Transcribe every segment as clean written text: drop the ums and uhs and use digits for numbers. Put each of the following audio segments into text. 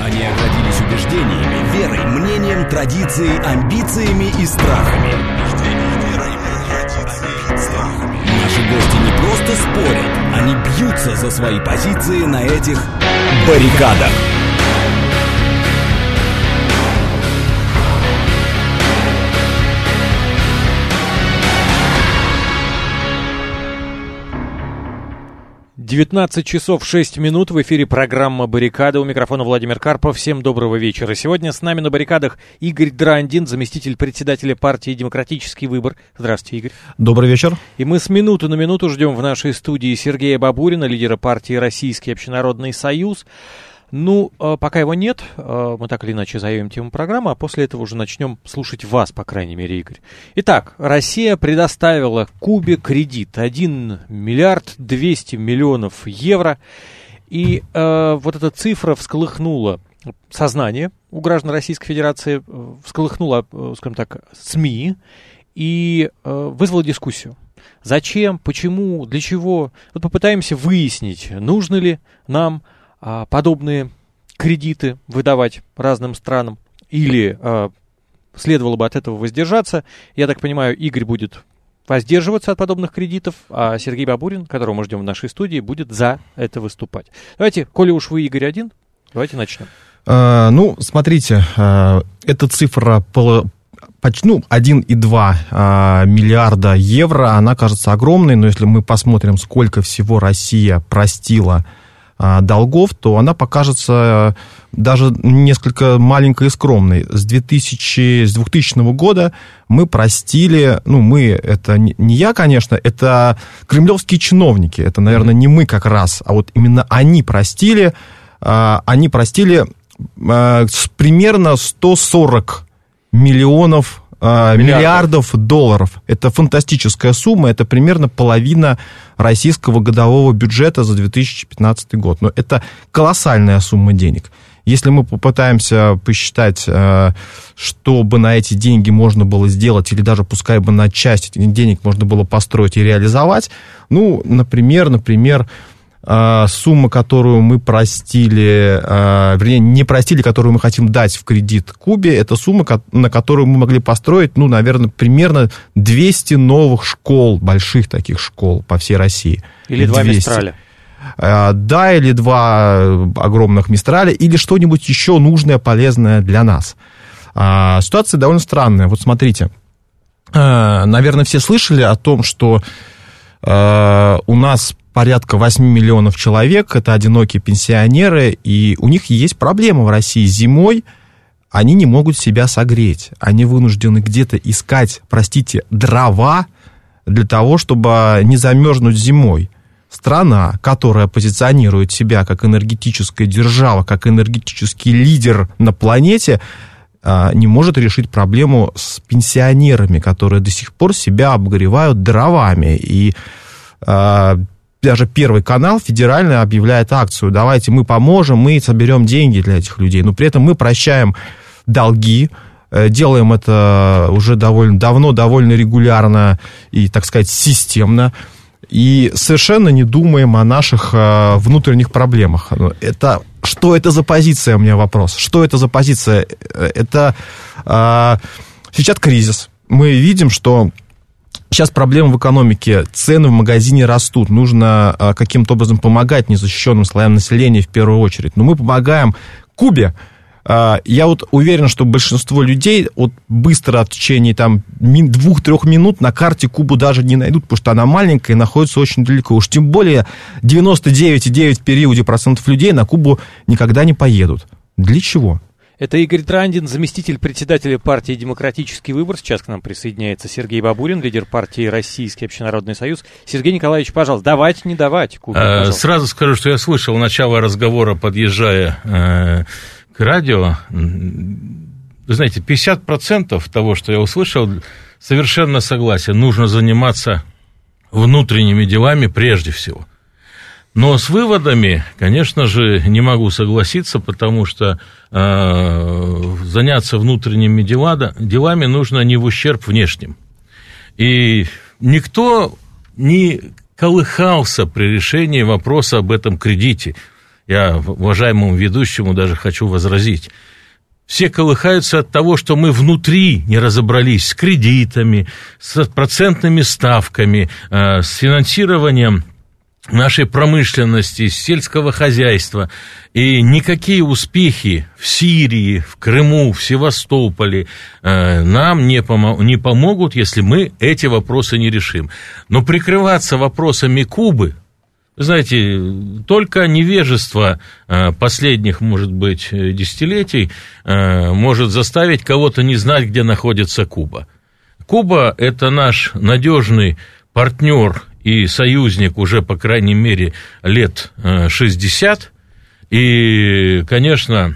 Они оградились убеждениями, верой, мнением, традицией, амбициями и страхами. Наши гости не просто спорят, они бьются за свои позиции на этих баррикадах. «19 часов 6 минут», в эфире программа «Баррикады». У микрофона Владимир Карпов. Всем доброго вечера. Сегодня с нами на баррикадах Игорь Драндин, заместитель председателя партии «Демократический выбор». Здравствуйте, Игорь. Добрый вечер. И мы с минуты на минуту ждем в нашей студии Сергея Бабурина, лидера партии «Российский общенародный союз». Пока его нет, мы так или иначе заявим тему программы, а после этого уже начнем слушать вас, по крайней мере, Игорь. Итак, Россия предоставила Кубе кредит 1 миллиард 200 миллионов евро, и вот эта цифра всколыхнула сознание у граждан Российской Федерации, всколыхнула, скажем так, СМИ и вызвала дискуссию. Зачем, почему, для чего? Вот попытаемся выяснить, нужно ли нам подобные кредиты выдавать разным странам, или следовало бы от этого воздержаться. Я так понимаю, Игорь будет воздерживаться от подобных кредитов, а Сергей Бабурин, которого мы ждем в нашей студии, будет за это выступать. Давайте, коли уж вы, Игорь, один, давайте начнем. Смотрите, эта цифра 1,2 миллиарда евро, она кажется огромной, но если мы посмотрим, сколько всего Россия простила долгов, то она покажется даже несколько маленькой и скромной. С 2000 года мы простили, это не я, конечно, это кремлевские чиновники, это, наверное, не мы как раз, а вот именно они простили примерно 140 миллиардов долларов. Это фантастическая сумма, это примерно половина российского годового бюджета за 2015 год. Но это колоссальная сумма денег. Если мы попытаемся посчитать, что бы на эти деньги можно было сделать, или даже пускай бы на часть этих денег можно было построить и реализовать, например, сумма, которую мы простили, не простили, которую мы хотим дать в кредит Кубе, это сумма, на которую мы могли построить, наверное, примерно 200 новых школ, больших таких школ по всей России. Или 2 Мистраля. Да, или 2 огромных Мистраля, или что-нибудь еще нужное, полезное для нас. Ситуация довольно странная. Вот смотрите, наверное, все слышали о том, что у нас порядка 8 миллионов человек, это одинокие пенсионеры, и у них есть проблема в России. Зимой они не могут себя согреть. Они вынуждены где-то искать, дрова для того, чтобы не замерзнуть зимой. Страна, которая позиционирует себя как энергетическая держава, как энергетический лидер на планете, не может решить проблему с пенсионерами, которые до сих пор себя обогревают дровами. И даже Первый канал федеральный объявляет акцию: давайте мы поможем, мы соберем деньги для этих людей. Но при этом мы прощаем долги, делаем это уже довольно давно, довольно регулярно и, так сказать, системно. И совершенно не думаем о наших внутренних проблемах. Что это за позиция, у меня вопрос. Что это за позиция? Это сейчас кризис. Мы видим, что сейчас проблемы в экономике, цены в магазине растут, нужно каким-то образом помогать незащищенным слоям населения в первую очередь. Но мы помогаем Кубе. Я уверен, что большинство людей быстро в течение 2-3 минут на карте Кубу даже не найдут, потому что она маленькая и находится очень далеко. Уж тем более 99,9% в периоде процентов людей на Кубу никогда не поедут. Для чего? Это Игорь Драндин, заместитель председателя партии «Демократический выбор». Сейчас к нам присоединяется Сергей Бабурин, лидер партии «Российский общенародный союз». Сергей Николаевич, пожалуйста, давать, не давать Кубе, пожалуйста. Сразу скажу, что я слышал начало разговора, подъезжая к радио. Вы знаете, 50% того, что я услышал, совершенно согласен. Нужно заниматься внутренними делами прежде всего. Но с выводами, конечно же, не могу согласиться, потому что заняться внутренними делами нужно не в ущерб внешним. И никто не колыхался при решении вопроса об этом кредите. я уважаемому ведущему даже хочу возразить. Все колыхаются от того, что мы внутри не разобрались с кредитами, с процентными ставками, с финансированием нашей промышленности, сельского хозяйства. И никакие успехи в Сирии, в Крыму, в Севастополе нам не помогут, если мы эти вопросы не решим. Но прикрываться вопросами Кубы, вы знаете, только невежество последних, может быть, десятилетий может заставить кого-то не знать, где находится Куба. Куба – это наш надежный партнер и союзник уже, по крайней мере, лет 60. И, конечно,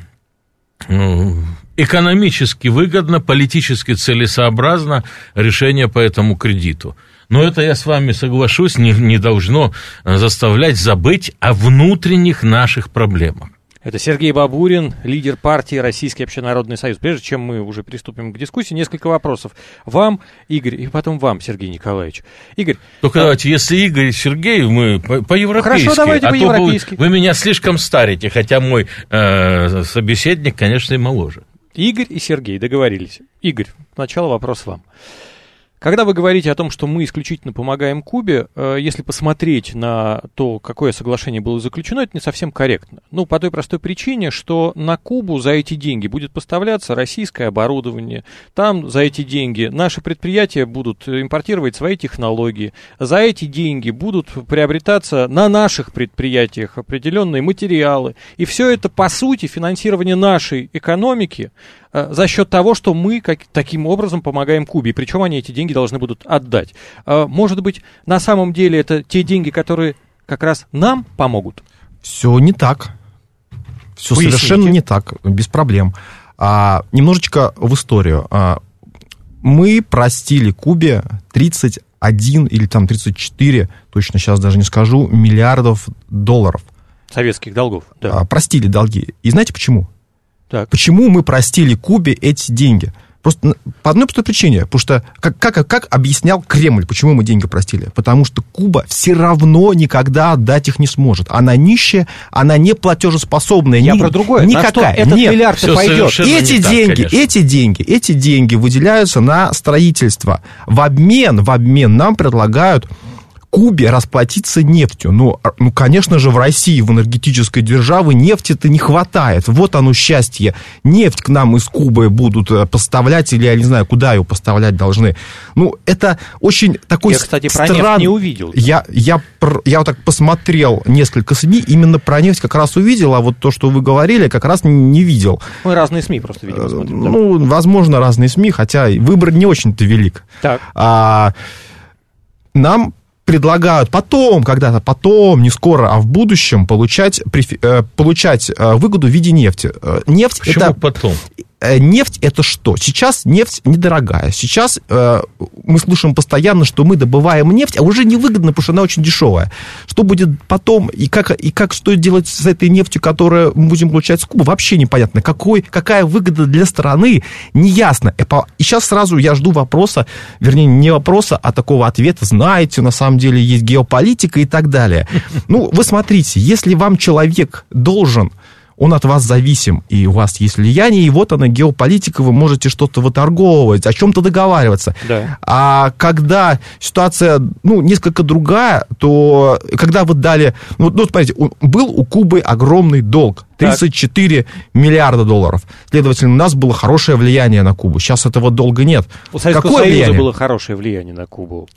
экономически выгодно, политически целесообразно решение по этому кредиту. Но это, я с вами соглашусь, не должно заставлять забыть о внутренних наших проблемах. Это Сергей Бабурин, лидер партии «Российский общенародный союз». Прежде чем мы уже приступим к дискуссии, несколько вопросов вам, Игорь, и потом вам, Сергей Николаевич. Игорь... Только давайте, если Игорь и Сергей, мы по-европейски. Хорошо, давайте по-европейски. Вы меня слишком старите, хотя мой собеседник, конечно, и моложе. Игорь и Сергей договорились. Игорь, сначала вопрос вам. Когда вы говорите о том, что мы исключительно помогаем Кубе, если посмотреть на то, какое соглашение было заключено, это не совсем корректно. Ну, по той простой причине, что на Кубу за эти деньги будет поставляться российское оборудование, там за эти деньги наши предприятия будут импортировать свои технологии, за эти деньги будут приобретаться на наших предприятиях определенные материалы. И все это, по сути, финансирование нашей экономики за счет того, что мы таким образом помогаем Кубе, причем они эти деньги должны будут отдать. Может быть, на самом деле это те деньги, которые как раз нам помогут? Все не так. Все совершенно не так, без проблем. Немножечко в историю. Мы простили Кубе 31 или там 34, точно сейчас даже не скажу, миллиардов долларов. Советских долгов, да. Простили долги. И знаете почему? Так. Почему мы простили Кубе эти деньги? Просто по одной простой причине. Потому что, как объяснял Кремль, почему мы деньги простили? Потому что Куба все равно никогда отдать их не сможет. Она нищая, она не платежеспособная. Я про другое. Никакая. На что этот миллиард пойдет? Эти деньги выделяются на строительство. В обмен нам предлагают Кубе расплатиться нефтью. Ну, конечно же, в России, в энергетической державе нефти-то не хватает. Вот оно счастье. Нефть к нам из Кубы будут поставлять, или я не знаю, куда ее поставлять должны. Ну, это очень такой странный... Я, кстати, про нефть не увидел. Я вот так посмотрел несколько СМИ, именно про нефть как раз увидел, а вот то, что вы говорили, как раз не видел. Мы разные СМИ просто, видимо, смотрим. Да? Ну, возможно, разные СМИ, хотя выбор не очень-то велик. Так. Нам предлагают когда-то потом, не скоро, а в будущем получать выгоду в виде нефти. Нефть Почему это... потом? Нефть это что? Сейчас нефть недорогая. Сейчас мы слышим постоянно, что мы добываем нефть, а уже невыгодно, потому что она очень дешевая. Что будет потом и что делать с этой нефтью, которую мы будем получать с Кубы, вообще непонятно. Какая выгода для страны, неясно. И сейчас сразу я жду вопроса, вернее, не вопроса, а такого ответа. Знаете, на самом деле есть геополитика и так далее. Ну, вы смотрите, если вам человек должен... Он от вас зависим, и у вас есть влияние, и вот она, геополитика, вы можете что-то выторговывать, о чем-то договариваться. Да. А когда ситуация, несколько другая, то когда вы дали... смотрите, был у Кубы огромный долг, 34 миллиарда долларов. Следовательно, у нас было хорошее влияние на Кубу. Сейчас этого долга нет. У Советского Союза было хорошее влияние на Кубу.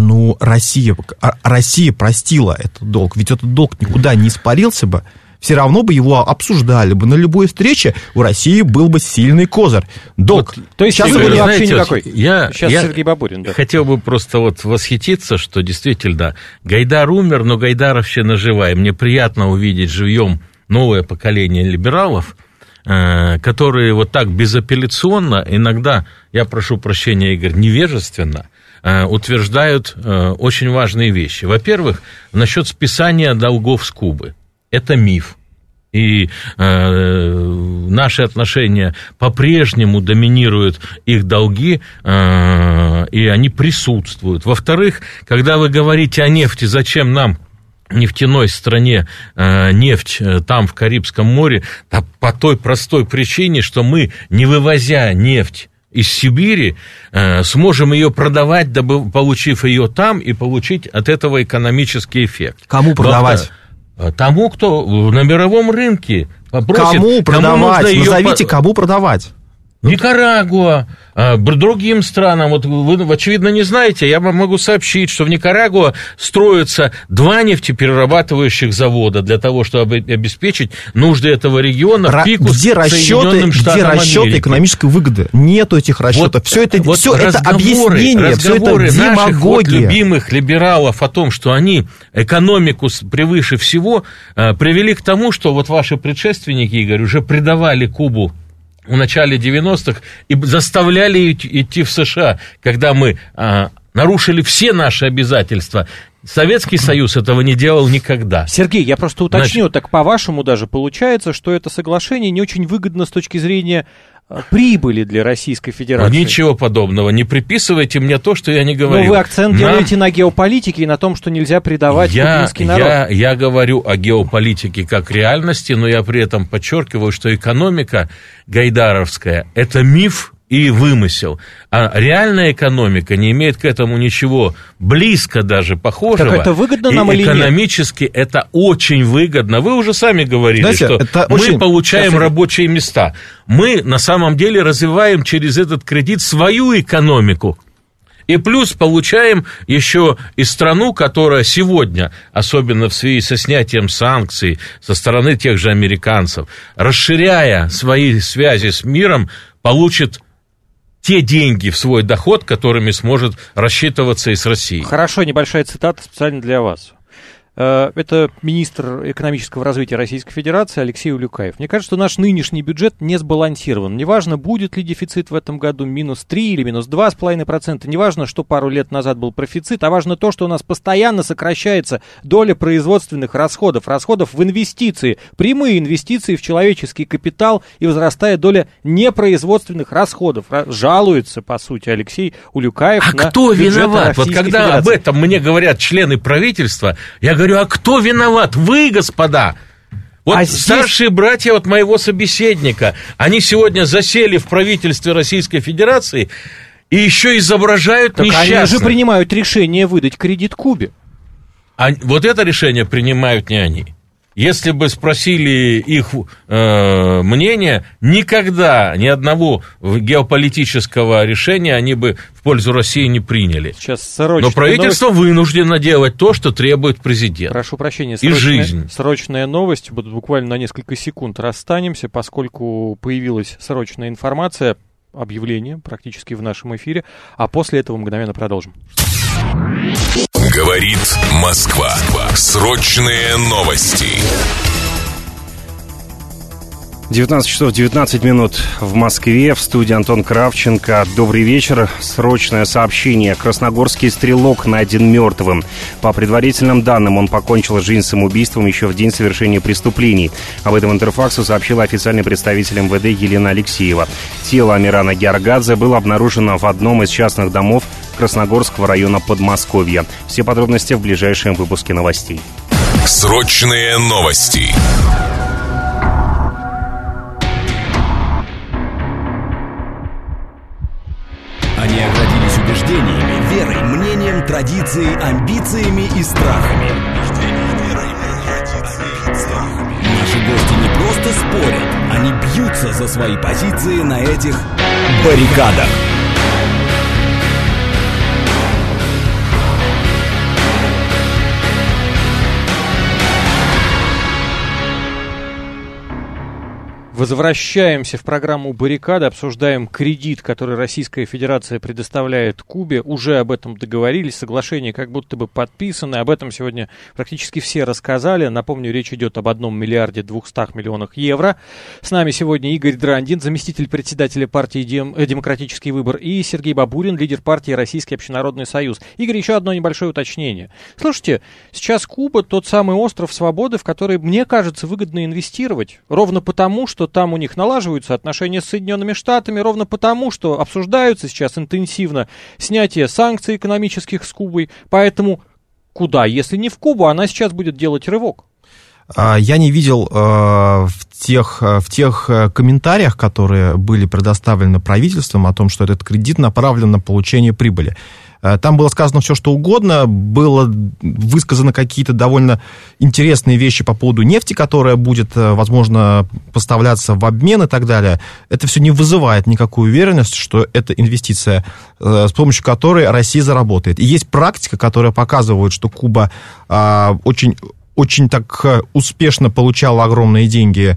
Россия простила этот долг, ведь этот долг никуда не испарился бы. Все равно бы его обсуждали бы. На любой встрече у России был бы сильный козырь. Долг. То есть сейчас Игорь, вообще никакой. Сейчас Сергей Бабурин. Да. Хотел бы просто восхититься, что действительно Гайдар умер, но Гайдаровщина жива. И мне приятно увидеть живьем новое поколение либералов, которые вот так безапелляционно, иногда, я прошу прощения, Игорь, невежественно, утверждают очень важные вещи. Во-первых, насчет списания долгов с Кубы. Это миф. И наши отношения по-прежнему доминируют их долги, и они присутствуют. Во-вторых, когда вы говорите о нефти, зачем нам нефтяной стране нефть там, в Карибском море, по той простой причине, что мы, не вывозя нефть из Сибири, сможем ее продавать, получив ее там, и получить от этого экономический эффект. Кому продавать? Тому, кто на мировом рынке попросит. Кому продавать? Назовите, кому продавать. Никарагуа, другим странам. Вот вы, очевидно, не знаете, я вам могу сообщить, что в Никарагуа строятся 2 нефтеперерабатывающих завода для того, чтобы обеспечить нужды этого региона в пику Соединенным Штатам Америки. Где расчеты экономической выгоды? Нету этих расчетов. Все это объяснение, все это демагогия. Наших любимых либералов о том, что они экономику превыше всего, привели к тому, что вот ваши предшественники, Игорь, уже предавали Кубу в начале 90-х и заставляли идти в США, когда мы нарушили все наши обязательства. Советский Союз этого не делал никогда. Сергей, я просто уточню, так по-вашему даже получается, что это соглашение не очень выгодно с точки зрения прибыли для Российской Федерации. Ничего подобного. Не приписывайте мне то, что я не говорю. Но вы акцент делаете на геополитике и на том, что нельзя предавать кубинский народ. Я говорю о геополитике как реальности, но я при этом подчеркиваю, что экономика гайдаровская – это миф и вымысел. А реальная экономика не имеет к этому ничего близко даже похожего. Так это выгодно нам или нет? Экономически это очень выгодно. Вы уже сами говорили, знаете, что мы получаем рабочие места. Мы на самом деле развиваем через этот кредит свою экономику. И плюс получаем еще и страну, которая сегодня, особенно в связи со снятием санкций со стороны тех же американцев, расширяя свои связи с миром, получит те деньги в свой доход, которыми сможет рассчитываться и с Россией. Хорошо, небольшая цитата специально для вас. Это министр экономического развития Российской Федерации Алексей Улюкаев. Мне кажется, что наш нынешний бюджет не сбалансирован. Неважно, будет ли дефицит в этом году минус 3 или минус 2,5%. Неважно, что пару лет назад был профицит, а важно то, что у нас постоянно сокращается доля производственных расходов, расходов в инвестиции, прямые инвестиции в человеческий капитал, и возрастает доля непроизводственных расходов. Жалуется, по сути, Алексей Улюкаев на кто бюджет виноват? Российской Вот когда Федерации. об этом мне говорят члены правительства, я говорю, а кто виноват? Вы, господа. Вот старшие братья вот моего собеседника, они сегодня засели в правительстве Российской Федерации и еще изображают несчастных. Они же принимают решение выдать кредит Кубе. Вот это решение принимают не они. Если бы спросили их мнение, никогда ни одного геополитического решения они бы в пользу России не приняли. Но правительство вынуждено делать то, что требует президент. Прошу прощения, срочная новость. Буквально на несколько секунд расстанемся, поскольку появилась срочная информация, объявление практически в нашем эфире, а после этого мгновенно продолжим. Говорит Москва. Срочные новости. 19 часов 19 минут в Москве. В студии Антон Кравченко. Добрый вечер. Срочное сообщение. Красногорский стрелок найден мертвым. По предварительным данным, он покончил жизнь самоубийством еще в день совершения преступлений. Об этом Интерфаксу сообщила официальный представитель МВД Елена Алексеева. Тело Амирана Георгадзе было обнаружено в одном из частных домов Красногорского района Подмосковья. Все подробности в ближайшем выпуске новостей. Срочные новости. Они оградились убеждениями, верой, мнением, традицией, амбициями и страхами. Наши гости не просто спорят, они бьются за свои позиции на этих баррикадах. Возвращаемся в программу «Баррикады», обсуждаем кредит, который Российская Федерация предоставляет Кубе. Уже об этом договорились, соглашения как будто бы подписаны. Об этом сегодня практически все рассказали. Напомню, речь идет об 1 миллиарде 200 миллионах евро. С нами сегодня Игорь Драндин, заместитель председателя партии «Демократический выбор», и Сергей Бабурин, лидер партии «Российский общенародный союз». Игорь, еще одно небольшое уточнение. Слушайте, сейчас Куба тот самый остров свободы, в который, мне кажется, выгодно инвестировать. Ровно потому, что там у них налаживаются отношения с Соединенными Штатами, ровно потому, что обсуждаются сейчас интенсивно снятие санкций экономических с Кубой. Поэтому куда, если не в Кубу, она сейчас будет делать рывок? Я не видел в тех комментариях, которые были предоставлены правительством, о том, что этот кредит направлен на получение прибыли. Там было сказано все, что угодно, было высказаны какие-то довольно интересные вещи по поводу нефти, которая будет, возможно, поставляться в обмен и так далее. Это все не вызывает никакую уверенность, что это инвестиция, с помощью которой Россия заработает. И есть практика, которая показывает, что Куба очень так успешно получала огромные деньги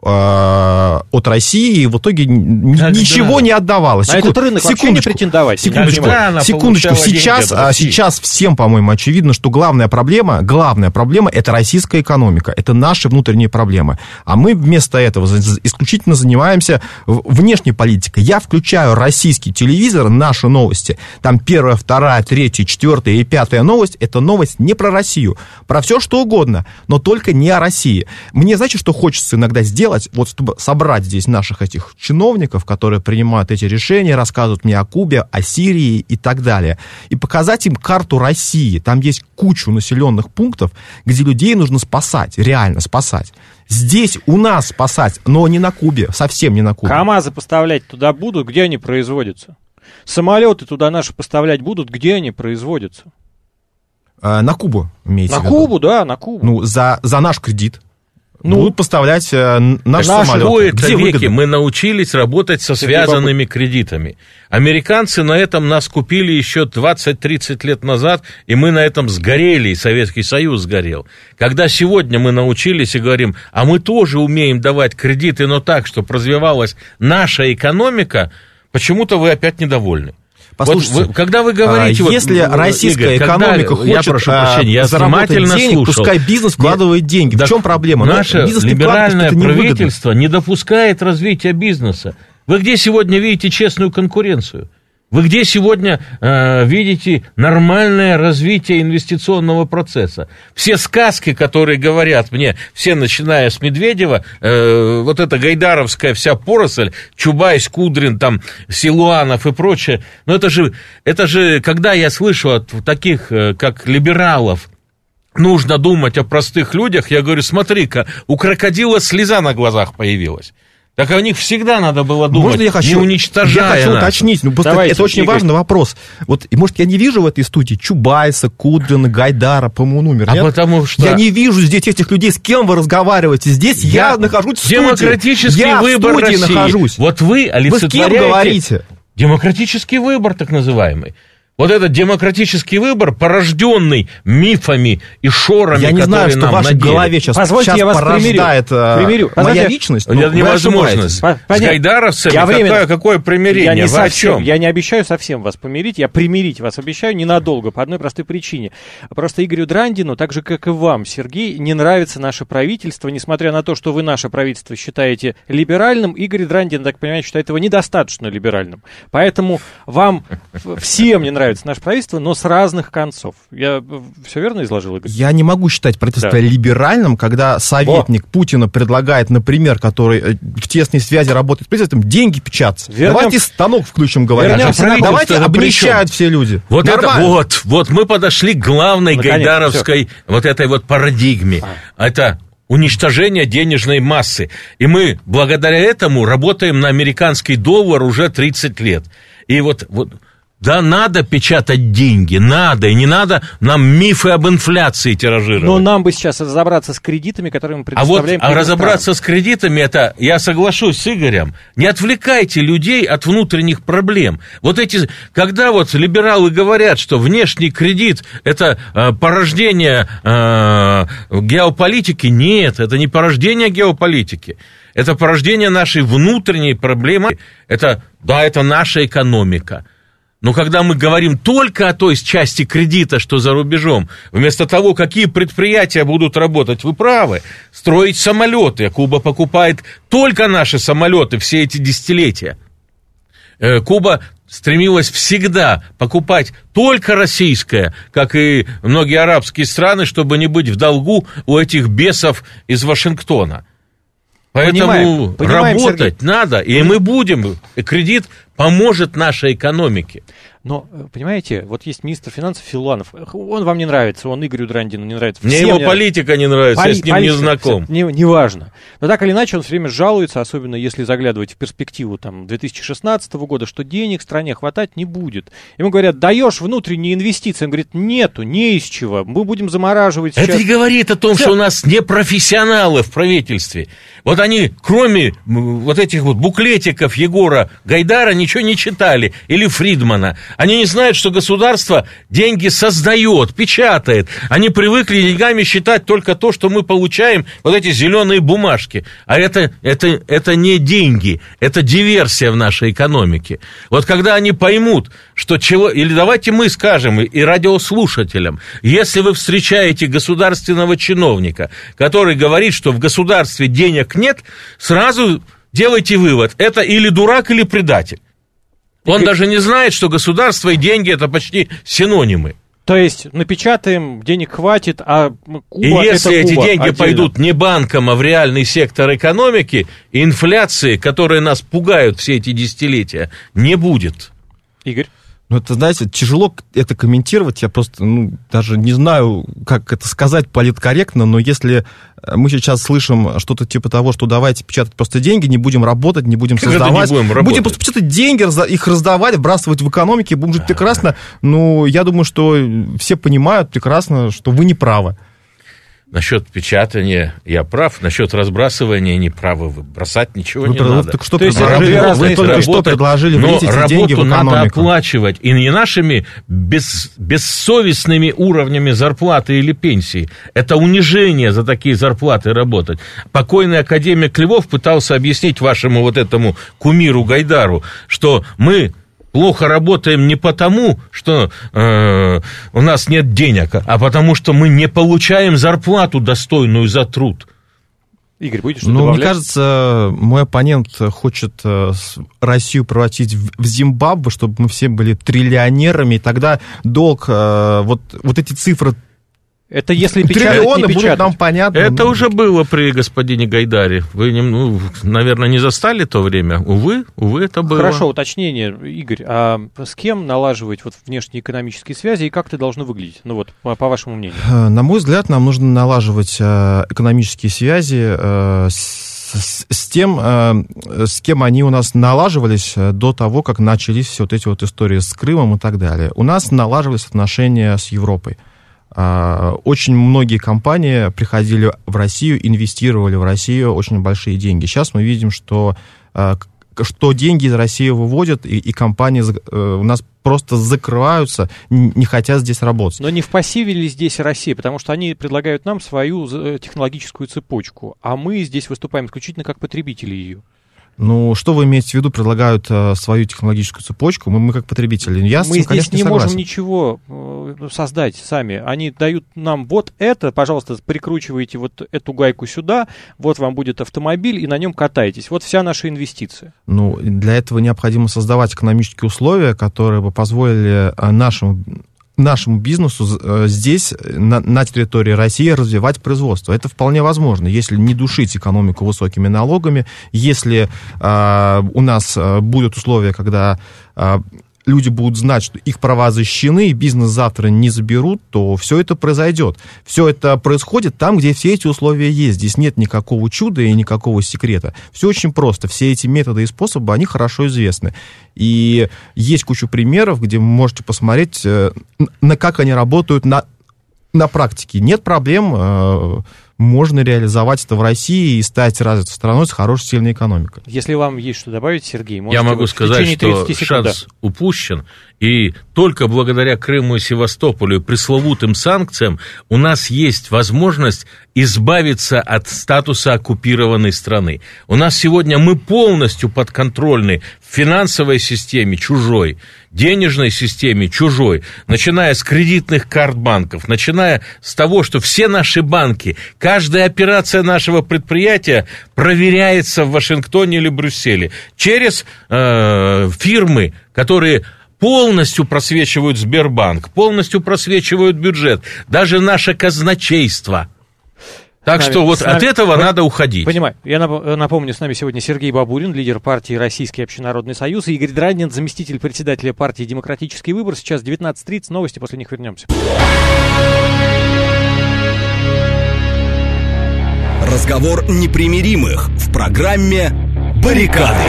от России, и в итоге ничего не отдавалось. На этот рынок вообще не претендовать. Секундочку. Сейчас всем, по-моему, очевидно, что главная проблема – это российская экономика, это наши внутренние проблемы. А мы вместо этого исключительно занимаемся внешней политикой. Я включаю российский телевизор, наши новости, там 1, 2, 3, 4 и 5 новость – это новость не про Россию, про все что угодно, но только не о России. Мне, знаете, что хочется иногда сделать? Вот чтобы собрать здесь наших этих чиновников, которые принимают эти решения, рассказывают мне о Кубе, о Сирии и так далее, и показать им карту России. Там есть кучу населенных пунктов, где людей нужно спасать, реально спасать. Здесь у нас спасать, но не на Кубе, совсем не на Кубе. КАМАЗы поставлять туда будут, где они производятся? Самолеты туда наши поставлять будут, где они производятся? На Кубу, имеется в виду. На Кубу, да, на Кубу. Ну, за наш кредит. Будут поставлять наши самолеты. Где веки мы научились работать со связанными кредитами. Американцы на этом нас купили еще 20-30 лет назад, и мы на этом сгорели, и Советский Союз сгорел. Когда сегодня мы научились и говорим, а мы тоже умеем давать кредиты, но так, чтобы развивалась наша экономика, почему-то вы опять недовольны. Послушайте, вот когда вы говорите... Если российская экономика хочет заработать денег, пускай бизнес вкладывает деньги. В чем проблема? Наше либеральное правительство не допускает развития бизнеса. Вы где сегодня видите честную конкуренцию? Вы где сегодня видите нормальное развитие инвестиционного процесса? Все сказки, которые говорят мне, все начиная с Медведева, вот эта гайдаровская вся поросль, Чубайс, Кудрин, там, Силуанов и прочее, но это же, когда я слышу от таких, как либералов, нужно думать о простых людях, я говорю, смотри-ка, у крокодила слеза на глазах появилась. Так о них всегда надо было думать, не уничтожая. Я хочу уточнить, это очень важный вопрос. Вот, и, может, я не вижу в этой студии Чубайса, Кудрина, Гайдара, по-моему, номер, нет? Потому что... Я не вижу здесь этих людей, с кем вы разговариваете. Здесь я нахожусь в студии. Демократический выбор в студии России. Нахожусь. Вот вы олицетворяете... Вы с кем говорите? Демократический выбор, так называемый. Вот этот демократический выбор, порожденный мифами и шорами, я не знаю, что в вашей голове сейчас порождает моя личность. Это невозможность. С гайдаровцами какое примирение? Вы о чем? Я не обещаю совсем вас помирить, я примирить вас обещаю ненадолго, по одной простой причине. Просто Игорю Драндину, так же, как и вам, Сергей, не нравится наше правительство, несмотря на то, что вы наше правительство считаете либеральным, Игорь Драндин, так понимаю, считает его недостаточно либеральным. Поэтому вам всем не нравится наше правительство, но с разных концов. Я все верно изложил, Игорь? Я не могу считать правительство либеральным, когда советник Путина предлагает, например, который в тесной связи работает с правительством, деньги печататься. Давайте станок включим, говорят. Давайте обнищают все люди. Вот мы подошли к главной гайдаровской вот этой вот парадигме. Это уничтожение денежной массы. И мы благодаря этому работаем на американский доллар уже 30 лет. И вот да, надо печатать деньги, надо, и не надо нам мифы об инфляции тиражировать. Но нам бы сейчас разобраться с кредитами, которые мы предоставляем. А разобраться с кредитами, это, я соглашусь с Игорем, не отвлекайте людей от внутренних проблем. Вот эти, когда вот либералы говорят, что внешний кредит – это порождение геополитики, нет, это не порождение геополитики. Это порождение нашей внутренней проблемы, это наша экономика. Но когда мы говорим только о той части кредита, что за рубежом, вместо того, какие предприятия будут работать, вы правы, строить самолеты. Куба покупает только наши самолеты все эти десятилетия. Куба стремилась всегда покупать только российское, как и многие арабские страны, чтобы не быть в долгу у этих бесов из Вашингтона. Поэтому работать Сергей надо, и мы будем. И кредит поможет нашей экономике. Но, понимаете, вот есть министр финансов Силуанов. Он вам не нравится, он Игорю Драндину не нравится. Мне его политика не нравится, я с ним не знаком. Неважно. Но так или иначе он все время жалуется, особенно если заглядывать в перспективу там, 2016 года, что денег в стране хватать не будет. Ему говорят, даешь внутренние инвестиции. Он говорит, нету, не из чего. Мы будем замораживать сейчас. Это и говорит о том, что у нас не профессионалы в правительстве. Вот они, кроме вот этих вот буклетиков Егора Гайдара, ничего не читали. Или Фридмана. Они не знают, что государство деньги создает, печатает. Они привыкли деньгами считать только то, что мы получаем, вот эти зеленые бумажки. А это не деньги, это диверсия в нашей экономике. Вот когда они поймут, что чего... Или давайте мы скажем и радиослушателям, если вы встречаете государственного чиновника, который говорит, что в государстве денег нет, сразу делайте вывод, это или дурак, или предатель. Он даже не знает, что государство и деньги – это почти синонимы. То есть напечатаем, денег хватит, а Куба и если это эти Куба деньги отдельно пойдут не банкам, а в реальный сектор экономики, инфляции, которые нас пугают все эти десятилетия, не будет. Игорь? Ну, это, знаете, тяжело это комментировать, я просто, даже не знаю, как это сказать политкорректно, но если мы сейчас слышим что-то типа того, что давайте печатать просто деньги, не будем работать, не будем создавать, будем просто печатать деньги, их раздавать, вбрасывать в экономике, будем жить прекрасно, я думаю, что все понимают прекрасно, что вы не правы. Насчет печатания я прав, насчет разбрасывания не правы. Бросать ничего не надо. Так что предложили но эти деньги в экономику. Надо оплачивать. И не нашими бессовестными уровнями зарплаты или пенсии. Это унижение за такие зарплаты работать. Покойный академик Львов пытался объяснить вашему вот этому кумиру Гайдару, что мы... плохо работаем не потому, что у нас нет денег, а потому что мы не получаем зарплату достойную за труд. Игорь, будете что-то добавлять? Мне кажется, мой оппонент хочет Россию превратить в Зимбабве, чтобы мы все были триллионерами, и тогда долг, вот эти цифры... Это если печатать, триллионы будут нам понятны. Это уже было при господине Гайдаре. Вы, наверное, не застали то время. Увы, это было. Хорошо, уточнение, Игорь. А с кем налаживать вот внешнеэкономические связи и как это должно выглядеть? По вашему мнению. На мой взгляд, нам нужно налаживать экономические связи с тем, с кем они у нас налаживались до того, как начались все вот эти вот истории с Крымом и так далее. У нас налаживались отношения с Европой. Очень многие компании приходили в Россию, инвестировали в Россию очень большие деньги. Сейчас мы видим, что деньги из России выводят, и компании у нас просто закрываются, не хотят здесь работать. Но не в пассиве ли здесь Россия? Потому что они предлагают нам свою технологическую цепочку, а мы здесь выступаем исключительно как потребители ее. Что вы имеете в виду, предлагают свою технологическую цепочку, мы как потребители? Я с мы этим, здесь конечно, не согласен. можем ничего создать сами. Они дают нам вот это, пожалуйста, прикручивайте вот эту гайку сюда, вот вам будет автомобиль, и на нем катайтесь. Вот вся наша инвестиция. Для этого необходимо создавать экономические условия, которые бы позволили нашему бизнесу здесь, на территории России, развивать производство. Это вполне возможно, если не душить экономику высокими налогами, если у нас будут условия, когда люди будут знать, что их права защищены, и бизнес завтра не заберут, то все это произойдет. Все это происходит там, где все эти условия есть. Здесь нет никакого чуда и никакого секрета. Все очень просто. Все эти методы и способы, они хорошо известны. И есть куча примеров, где вы можете посмотреть, на как они работают на практике. Нет проблем, можно реализовать это в России и стать развитой страной с хорошей, сильной экономикой. Если вам есть что добавить, Сергей, можете... Я могу сказать, что шанс упущен, и только благодаря Крыму и Севастополю и пресловутым санкциям у нас есть возможность избавиться от статуса оккупированной страны. У нас сегодня мы полностью подконтрольны в финансовой системе чужой, денежной системе чужой, начиная с кредитных карт банков, начиная с того, что все наши банки, каждая операция нашего предприятия проверяется в Вашингтоне или Брюсселе через фирмы, которые полностью просвечивают Сбербанк, полностью просвечивают бюджет, даже наше казначейство. Так что вот от этого надо уходить. Понимаю. Я напомню, с нами сегодня Сергей Бабурин, лидер партии «Российский общенародный союз», и Игорь Драндин, заместитель председателя партии «Демократический выбор». Сейчас 19:30, новости, после них вернемся. Разговор непримиримых в программе «Баррикады».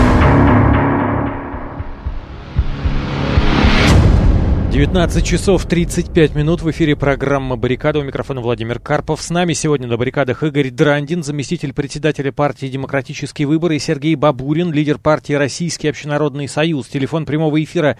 19 часов 35 минут, в эфире программа «Баррикада». У микрофона Владимир Карпов. С нами сегодня на баррикадах Игорь Драндин, заместитель председателя партии «Демократический выбор», и Сергей Бабурин, лидер партии «Российский общенародный союз». Телефон прямого эфира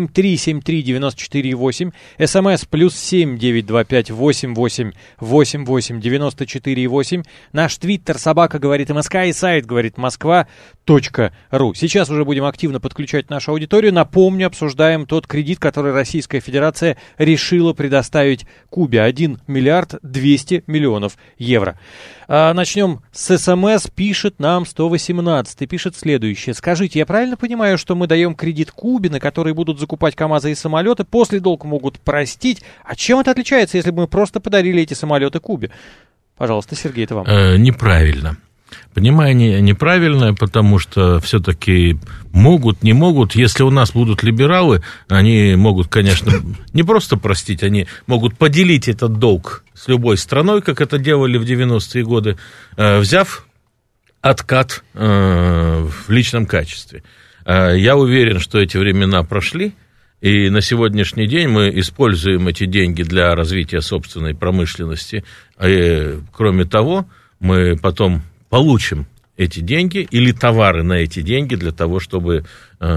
7373948, СМС +7 925 88 88 94,8. Наш твиттер собака говорит МСК и сайт говорит Москва.ру. Сейчас уже будем активно подключать нашу аудиторию. Напомню, обсуждаем тот кредит, который Российская Федерация решила предоставить Кубе. 1 миллиард 200 миллионов евро. Начнем с СМС. Пишет нам 118. Пишет следующее. Скажите, я правильно понимаю, что мы даем кредит Кубе, на который будут закупать КАМАЗы и самолеты, после долг могут простить? А чем это отличается, если бы мы просто подарили эти самолеты Кубе? Пожалуйста, Сергей, это вам. Неправильно. Понимание неправильное, потому что все-таки могут, не могут. Если у нас будут либералы, они могут, конечно, не просто простить, они могут поделить этот долг с любой страной, как это делали в 90-е годы, взяв откат в личном качестве. Я уверен, что эти времена прошли, и на сегодняшний день мы используем эти деньги для развития собственной промышленности. Кроме того, мы потом получим эти деньги или товары на эти деньги для того, чтобы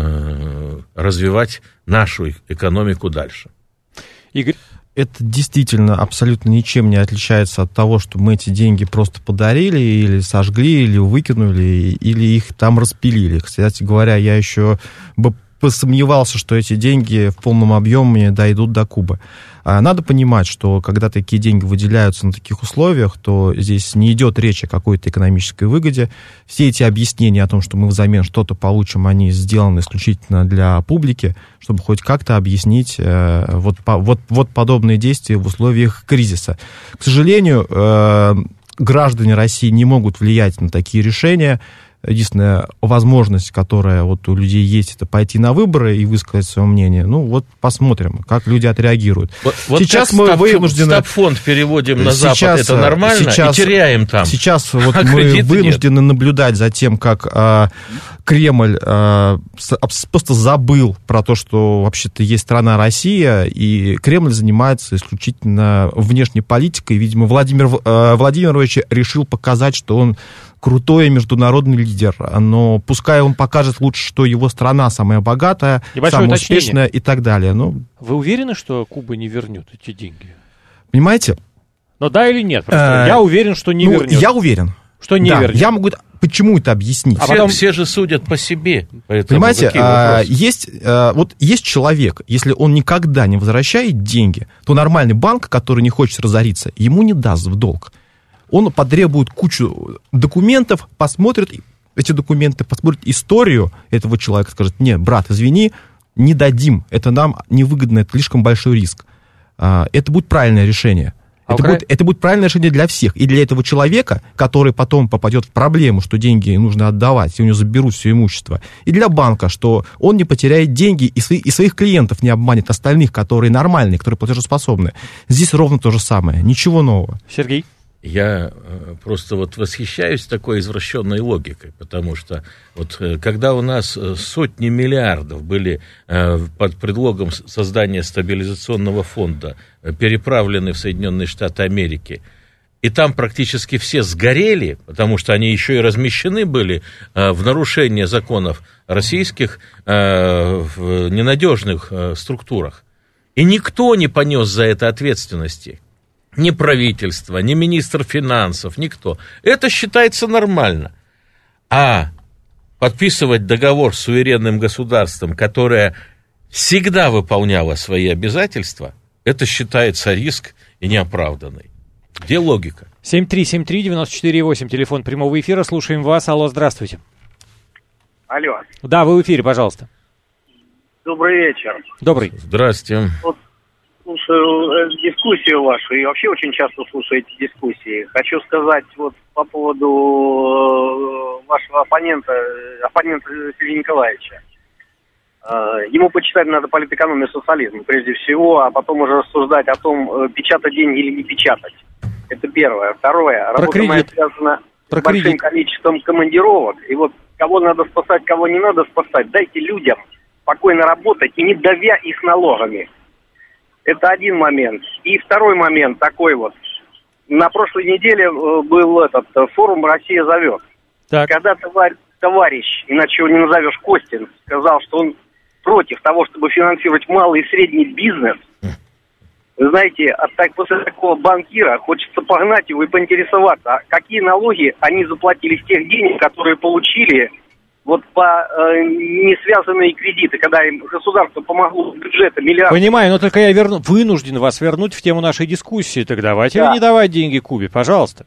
развивать нашу экономику дальше. Игорь? Это действительно абсолютно ничем не отличается от того, что мы эти деньги просто подарили, или сожгли, или выкинули, или их там распилили. Кстати говоря, я еще бы посомневался, что эти деньги в полном объеме дойдут до Кубы. Надо понимать, что когда такие деньги выделяются на таких условиях, то здесь не идет речь о какой-то экономической выгоде. Все эти объяснения о том, что мы взамен что-то получим, они сделаны исключительно для публики, чтобы хоть как-то объяснить вот подобные действия в условиях кризиса. К сожалению, граждане России не могут влиять на такие решения. Единственная возможность, которая вот у людей есть, это пойти на выборы и высказать свое мнение. Ну, вот посмотрим, как люди отреагируют. Вот сейчас мы вынуждены... Стабфонд переводим на Запад, это нормально, и теряем там. Сейчас вот мы вынуждены наблюдать за тем, как Кремль просто забыл про то, что вообще-то есть страна Россия, и Кремль занимается исключительно внешней политикой. Видимо, Владимир Владимирович решил показать, что он крутой международный лидер, но пускай он покажет лучше, что его страна самая богатая, самая успешная и так далее. Ну, вы уверены, что Куба не вернет эти деньги? Понимаете? Ну да или нет? Я уверен, что не вернет. Я уверен. Что не вернет. Я могу почему это объяснить. Все же судят по себе. Понимаете, есть человек, если он никогда не возвращает деньги, то нормальный банк, который не хочет разориться, ему не даст в долг. Он потребует кучу документов, посмотрит эти документы, посмотрит историю этого человека, скажет: не, брат, извини, не дадим, это нам невыгодно, это слишком большой риск. Это будет правильное решение. Это будет правильное решение для всех. И для этого человека, который потом попадет в проблему, что деньги нужно отдавать, и у него заберут все имущество. И для банка, что он не потеряет деньги и своих клиентов не обманет, остальных, которые нормальные, которые платежеспособны. Здесь ровно то же самое. Ничего нового. Сергей? Я просто вот восхищаюсь такой извращенной логикой, потому что вот когда у нас сотни миллиардов были под предлогом создания стабилизационного фонда переправлены в Соединенные Штаты Америки, и там практически все сгорели, потому что они еще и размещены были в нарушение законов российских в ненадежных структурах, и никто не понес за это ответственности. Ни правительство, ни министр финансов, никто. Это считается нормально. А подписывать договор с суверенным государством, которое всегда выполняло свои обязательства, это считается риск и неоправданный. Где логика? 7373948, телефон прямого эфира. Слушаем вас. Алло, здравствуйте. Алло. Да, вы в эфире, пожалуйста. Добрый вечер. Добрый. Здравствуйте. слушаю дискуссию вашу и вообще очень часто слушаю эти дискуссии. Хочу сказать вот по поводу вашего оппонента Сергея Николаевича. Ему почитать надо политэкономию, социализм, прежде всего, а потом уже рассуждать о том, печатать деньги или не печатать. Это первое. Второе. Работа моя связана с большим количеством командировок. И вот кого надо спасать, кого не надо спасать, дайте людям спокойно работать и не давя их налогами. Это один момент. И второй момент такой вот. На прошлой неделе был форум «Россия зовет». Так. Когда товарищ, иначе его не назовешь, Костин, сказал, что он против того, чтобы финансировать малый и средний бизнес, вы знаете, после такого банкира хочется погнать его и поинтересоваться, а какие налоги они заплатили с тех денег, которые получили вот по несвязанные кредиты, когда им государство помогло с бюджета миллиарды. Понимаю, но только я вынужден вас вернуть в тему нашей дискуссии. Так давайте не давать деньги Кубе, пожалуйста.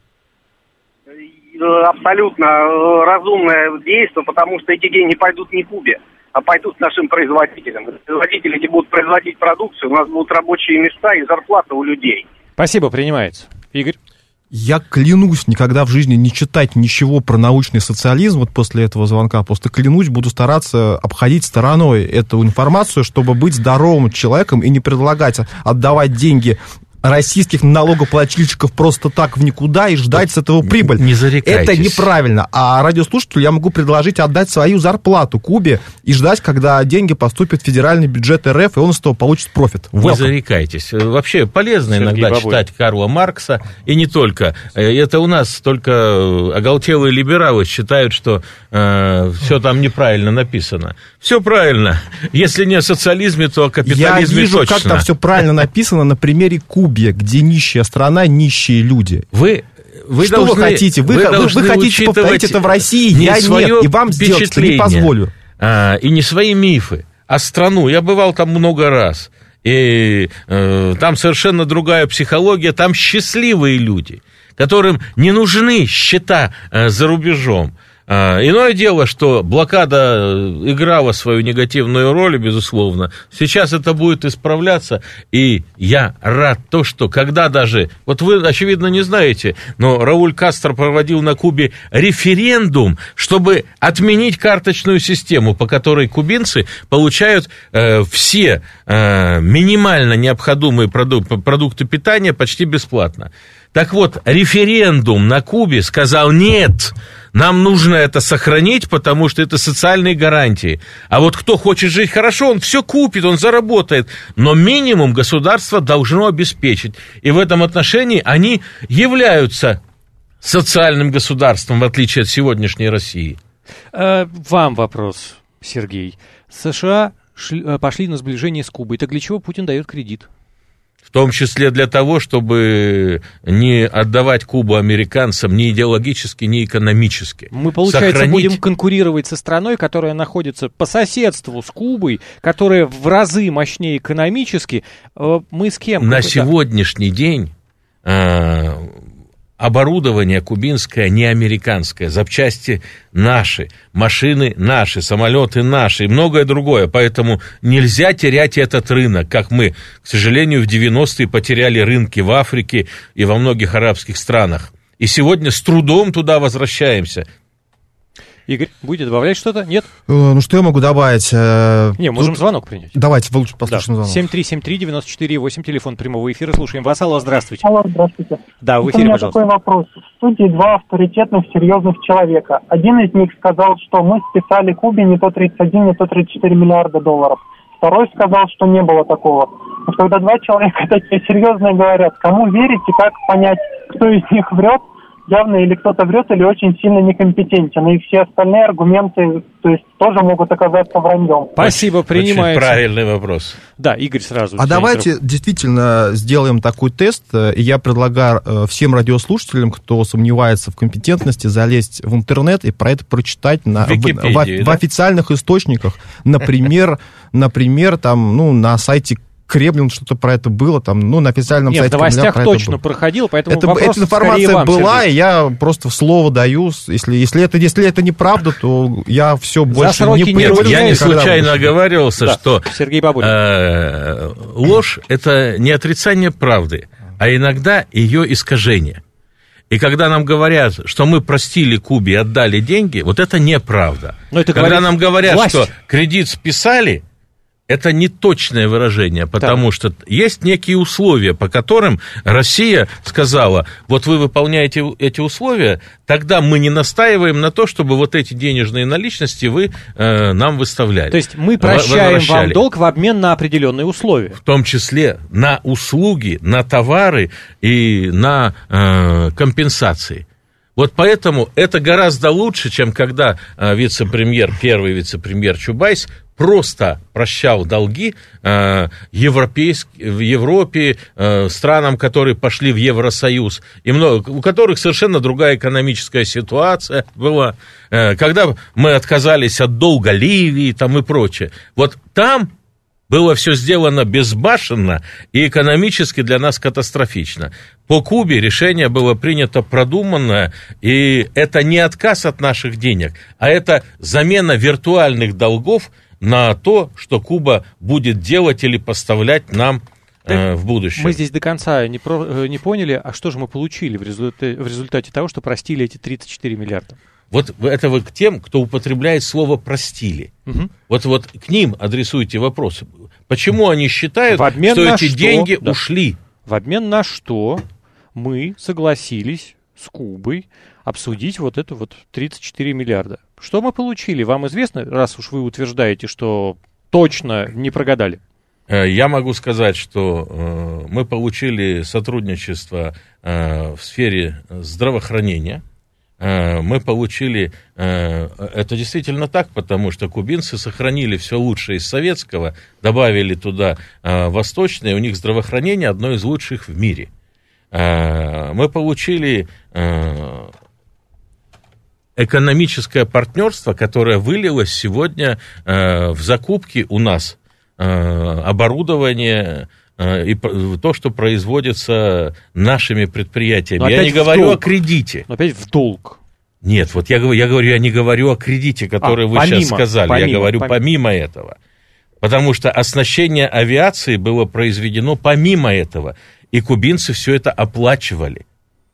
Абсолютно разумное действие, потому что эти деньги пойдут не Кубе, а пойдут нашим производителям. Производители не будут производить продукцию, у нас будут рабочие места и зарплата у людей. Спасибо, принимается. Игорь? Я клянусь никогда в жизни не читать ничего про научный социализм вот после этого звонка. Просто клянусь, буду стараться обходить стороной эту информацию, чтобы быть здоровым человеком и не предлагать отдавать деньги российских налогоплательщиков просто так в никуда и ждать с этого прибыль. Не зарекайтесь. Это неправильно. А радиослушателю я могу предложить отдать свою зарплату Кубе и ждать, когда деньги поступят в федеральный бюджет РФ, и он с этого получит профит. Не зарекайтесь. Вообще полезно иногда читать Карла Маркса, и не только. Это у нас только оголтелые либералы считают, что все там неправильно написано. Все правильно. Если не о социализме, то о капитализме. Я вижу, точно. как там все правильно написано на примере Кубы, где нищая страна, нищие люди. Вы что должны, вы хотите? Вы хотите повторить это в России? Я нет. И вам сделать это не позволю. И не свои мифы, а страну. Я бывал там много раз. И там совершенно другая психология. Там счастливые люди, которым не нужны счета за рубежом. Иное дело, что блокада играла свою негативную роль, безусловно. Сейчас это будет исправляться, и я рад то, что когда даже... Вот вы, очевидно, не знаете, но Рауль Кастро проводил на Кубе референдум, чтобы отменить карточную систему, по которой кубинцы получают все минимально необходимые продукты питания почти бесплатно. Так вот, референдум на Кубе сказал «нет». Нам нужно это сохранить, потому что это социальные гарантии. А вот кто хочет жить хорошо, он все купит, он заработает. Но минимум государство должно обеспечить. И в этом отношении они являются социальным государством, в отличие от сегодняшней России. Вам вопрос, Сергей. США пошли на сближение с Кубой. Так для чего Путин дает кредит? В том числе для того, чтобы не отдавать Кубу американцам ни идеологически, ни экономически. Мы, получается, будем конкурировать со страной, которая находится по соседству с Кубой, которая в разы мощнее экономически. Мы с кем? На сегодняшний день оборудование кубинское не американское, запчасти наши, машины наши, самолеты наши и многое другое. Поэтому нельзя терять этот рынок, как мы, к сожалению, в 90-е потеряли рынки в Африке и во многих арабских странах. И сегодня с трудом туда возвращаемся. Игорь, будете добавлять что-то? Нет? Ну, что я могу добавить? Не, можем звонок принять. Давайте, вы лучше послушаем звонок. 7373948, телефон прямого эфира. Слушаем вас. Алло, здравствуйте. Алло, здравствуйте. Да, в эфире, пожалуйста. У меня такой вопрос. В студии два авторитетных, серьезных человека. Один из них сказал, что мы списали Кубе не то 31, не то 34 миллиарда долларов. Второй сказал, что не было такого. Вот когда два человека такие серьезные говорят, кому верить и как понять, кто из них врет, явно или кто-то врет, или очень сильно некомпетентен. И все остальные аргументы, то есть, тоже могут оказаться враньем. Спасибо, принимается. Очень правильный вопрос. Да, Игорь сразу. А давайте действительно сделаем такой тест. И я предлагаю всем радиослушателям, кто сомневается в компетентности, залезть в интернет и про это прочитать в официальных источниках. Например, там, на сайте Кремлин что-то про это было, там, ну, на официальном сайте в новостях Кремля точно проходило, поэтому вопрос эта информация вам, была, Сергей. и я просто слово даю. Если это неправда, то я все больше не нет, я не случайно оговаривался, что Сергей Бабурин. Ложь — это не отрицание правды, а иногда ее искажение. И когда нам говорят, что мы простили Кубе и отдали деньги, вот это неправда. Когда нам говорят, власть, что кредит списали, это не точное выражение, потому что есть некие условия, по которым Россия сказала, вот вы выполняете эти условия, тогда мы не настаиваем на то, чтобы вот эти денежные наличности вы нам выставляли. То есть мы прощаем вам долг в обмен на определенные условия. В том числе на услуги, на товары и на компенсации. Вот поэтому это гораздо лучше, чем когда первый вице-премьер Чубайс просто прощал долги в Европе, странам, которые пошли в Евросоюз, и у которых совершенно другая экономическая ситуация была, когда мы отказались от долга Ливии там, и прочее. Вот там было все сделано безбашенно и экономически для нас катастрофично. По Кубе решение было принято продуманное, и это не отказ от наших денег, а это замена виртуальных долгов на то, что Куба будет делать или поставлять нам в будущем. Мы здесь до конца не поняли, а что же мы получили в результате того, что простили эти 34 миллиарда? Вот это вы к тем, кто употребляет слово «простили». Угу. Вот к ним адресуйте вопросы. Почему они считают, что эти деньги ушли? В обмен на что мы согласились с Кубой обсудить вот это вот 34 миллиарда. Что мы получили? Вам известно, раз уж вы утверждаете, что точно не прогадали? Я могу сказать, что мы получили сотрудничество в сфере здравоохранения. Мы получили, это действительно так, потому что кубинцы сохранили все лучшее из советского, добавили туда восточное, у них здравоохранение одно из лучших в мире. Мы получили экономическое партнерство, которое вылилось сегодня в закупки у нас оборудования и то, что производится нашими предприятиями. Я не говорю о кредите. Но опять в долг. Нет, вот я не говорю о кредите, который вы сейчас сказали. Я говорю помимо этого. Потому что оснащение авиации было произведено помимо этого. И кубинцы все это оплачивали.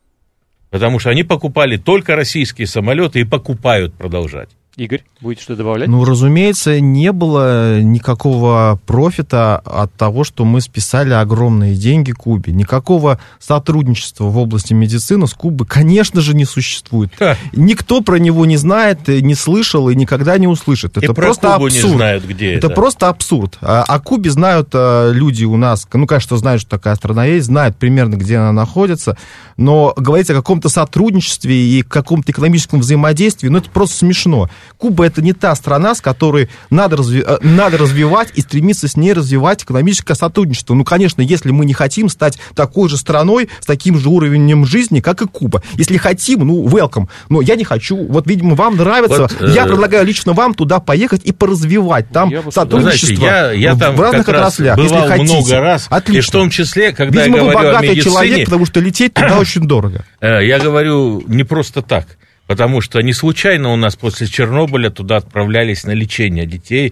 Потому что они покупали только российские самолеты и покупают продолжать. Игорь, будете что добавлять? Ну, разумеется, не было никакого профита от того, что мы списали огромные деньги Кубе. Никакого сотрудничества в области медицины с Кубой, конечно же, не существует. Никто про него не знает, не слышал и никогда не услышит. Это просто Кубу абсурд. Не знают, где это. Это просто абсурд. О Кубе знают люди у нас, ну, конечно, знают, что такая страна есть, знают примерно, где она находится, но говорить о каком-то сотрудничестве и каком-то экономическом взаимодействии, ну, это просто смешно. Куба — это не та страна, с которой надо развивать и стремиться с ней развивать экономическое сотрудничество. Ну, конечно, если мы не хотим стать такой же страной с таким же уровнем жизни, как и Куба. Если хотим, ну, welcome. Но я не хочу. Вот, видимо, вам нравится. Вот, я предлагаю лично вам туда поехать и поразвивать там сотрудничество. Знаете, я там в разных отраслях, бывал если хотите. Много раз. Отлично. И в том числе, когда видимо, я говорю вы богатый о медицине... человек, потому что лететь туда очень дорого. Я говорю не просто так. Потому что не случайно у нас после Чернобыля туда отправлялись на лечение детей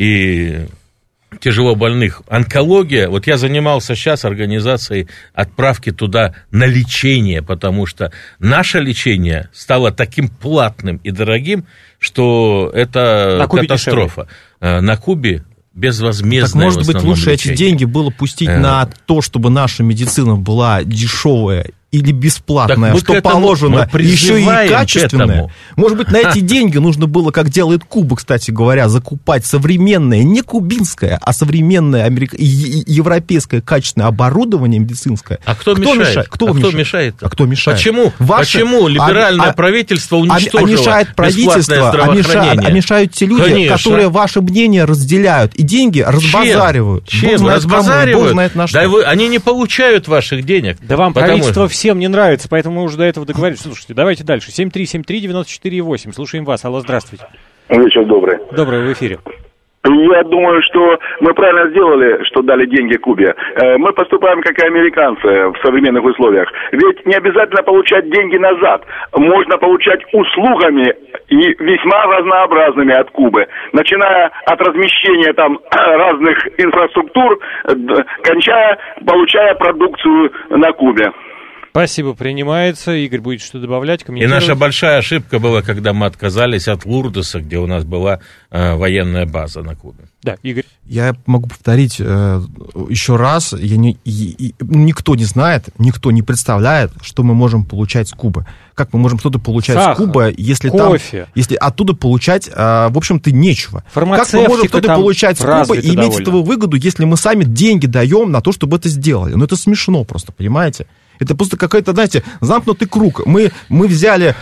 и тяжело больных. Онкология, вот я занимался сейчас организацией отправки туда на лечение, потому что наше лечение стало таким платным и дорогим, что это катастрофа. На Кубе безвозмездное. Так, может быть, лучше эти деньги было пустить на то, чтобы наша медицина была дешевая или бесплатная, что положено, еще и качественная. Может быть, на эти деньги нужно было, как делает Куба, кстати говоря, закупать современное, не кубинское, а современное европейское качественное оборудование медицинское. А кто мешает? Кто мешает? Почему? Почему либеральное правительство уничтожило бесплатное здравоохранение? А мешают те люди, которые ваше мнение разделяют и деньги разбазаривают. Чем? Разбазаривают? Да они не получают ваших денег. Да вам правительство всем не нравится, поэтому мы уже до этого договорились. Слушайте, давайте дальше. 7373948. Слушаем вас. Алло, здравствуйте. Вечер добрый. Добрый, в эфире. Я думаю, что мы правильно сделали, что дали деньги Кубе. Мы поступаем как и американцы в современных условиях. Ведь не обязательно получать деньги назад. Можно получать услугами и весьма разнообразными от Кубы. Начиная от размещения там разных инфраструктур, кончая, получая продукцию на Кубе. Спасибо, принимается. Игорь будет что добавлять, И комментировать. наша большая ошибка была, когда мы отказались от Лурдоса, где у нас была военная база на Кубе. Да, Игорь. Я могу повторить еще раз. Никто не знает, никто не представляет, что мы можем получать с Кубы. Как мы можем что-то получать Сахар, с Кубы, если кофе. если оттуда получать, в общем-то, нечего. Как Фармацевтика мы можем что-то получать с Кубы и иметь довольно. с этого выгоду, если мы сами деньги даем на то, чтобы это сделали? Ну, это смешно просто, понимаете? Это просто какой-то, знаете, замкнутый круг. Мы взяли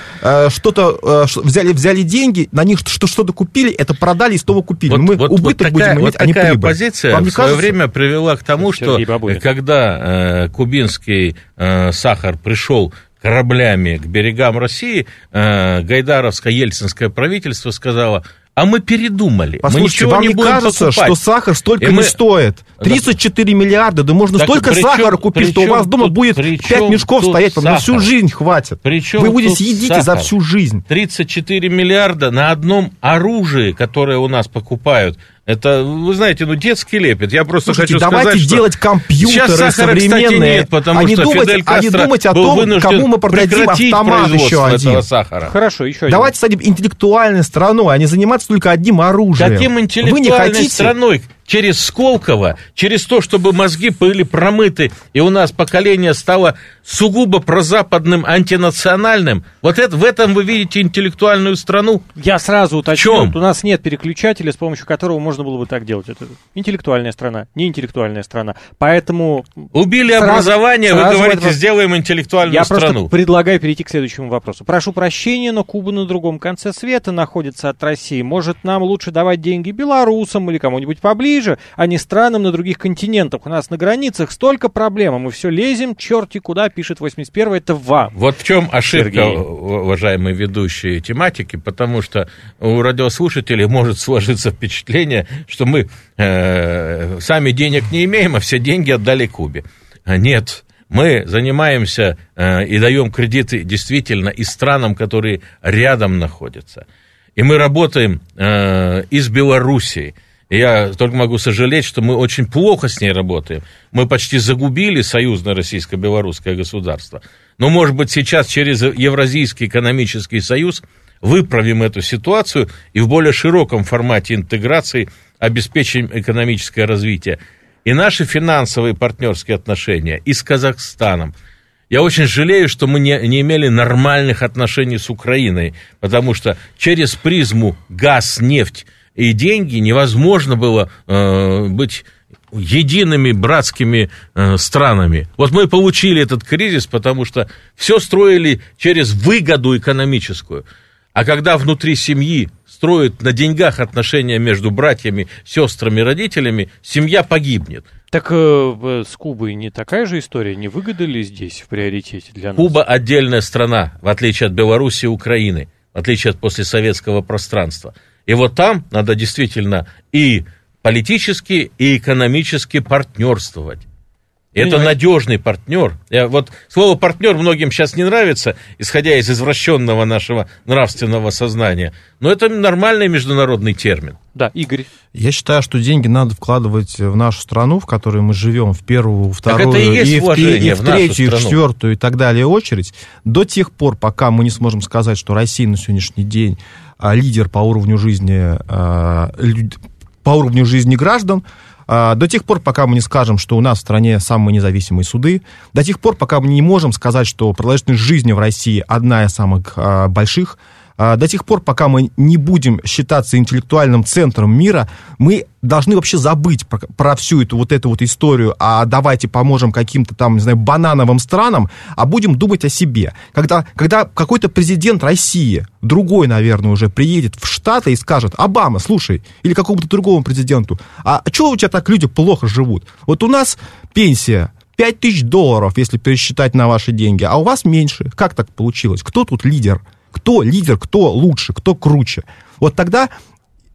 взяли деньги, на них что-то купили, это продали и снова купили. Мы убыток будем иметь, а не прибыль. Такая позиция в свое время привела к тому, что когда кубинский сахар пришел кораблями к берегам России, гайдаровско-ельцинское правительство сказало: а мы передумали. Послушайте, мы вам не не будем кажется, покупать. что сахар столько не стоит? 34 миллиарда, да можно столько сахара купить, что у вас дома будет 5 мешков стоять, вам на всю жизнь хватит. Вы будете съедите за всю жизнь. 34 миллиарда на одном оружии, которое у нас покупают. Это, вы знаете, детский лепет. Я просто хочу сказать, давайте что делать компьютеры сахара, современные, кстати, нет, потому что Фидель Кастро думать о был том, вынужден кому мы продадим автомат еще один. Сахара. Хорошо, еще один. Давайте станем интеллектуальной страной, а не заниматься только одним оружием. Каким интеллектуальной страной? Через Сколково, через то, чтобы мозги были промыты, и у нас поколение стало сугубо прозападным, антинациональным. Вот это, в этом вы видите интеллектуальную страну? Я сразу уточню, у нас нет переключателя, с помощью которого можно было бы так делать. Это интеллектуальная страна, не интеллектуальная страна. Поэтому... Убили образование, вы говорите, сделаем интеллектуальную страну. Я просто предлагаю перейти к следующему вопросу. Прошу прощения, но Куба на другом конце света находится от России. Может, нам лучше давать деньги белорусам или кому-нибудь поближе, а не странам на других континентах. У нас на границах столько проблем, а мы все лезем, черти куда, пишет 81-й, это вам. Вот в чем ошибка, Сергей. Уважаемые ведущие тематики, потому что у радиослушателей может сложиться впечатление, что мы сами денег не имеем, а все деньги отдали Кубе. Нет. Мы занимаемся и даем кредиты действительно и странам, которые рядом находятся. И мы работаем и с Белоруссией. Я только могу сожалеть, что мы очень плохо с ней работаем. Мы почти загубили союзное российско-белорусское государство. Но, может быть, сейчас через Евразийский экономический союз выправим эту ситуацию и в более широком формате интеграции обеспечим экономическое развитие. И наши финансовые партнерские отношения и с Казахстаном. Я очень жалею, что мы не имели нормальных отношений с Украиной, потому что через призму газ, нефть и деньги невозможно было быть едиными братскими странами. Вот мы получили этот кризис, потому что все строили через выгоду экономическую. А когда внутри семьи строят на деньгах отношения между братьями, сестрами, родителями, семья погибнет. Так с Кубой не такая же история? Не выгода ли здесь в приоритете для нас? Куба отдельная страна, в отличие от Беларуси и Украины, в отличие от послесоветского пространства. И вот там надо действительно и политически, и экономически партнерствовать. Это надежный партнер. Вот слово партнер многим сейчас не нравится, исходя из извращенного нашего нравственного сознания. Но это нормальный международный термин. Да, Игорь. Я считаю, что деньги надо вкладывать в нашу страну, в которой мы живем, в первую, вторую, и в третью, и в четвертую, и так далее очередь, до тех пор, пока мы не сможем сказать, что Россия на сегодняшний день лидер по уровню жизни граждан, до тех пор, пока мы не скажем, что у нас в стране самые независимые суды, до тех пор, пока мы не можем сказать, что продолжительность жизни в России одна из самых больших, до тех пор, пока мы не будем считаться интеллектуальным центром мира, мы должны вообще забыть про всю эту вот историю, а давайте поможем каким-то там, не знаю, банановым странам, а будем думать о себе. Когда какой-то президент России, другой, наверное, уже приедет в Штаты и скажет: Обама, слушай, или какому-то другому президенту, а чего у тебя так люди плохо живут? Вот у нас пенсия $5000, если пересчитать на ваши деньги, а у вас меньше. Как так получилось? Кто тут лидер? Кто лидер, кто лучше, кто круче? Вот тогда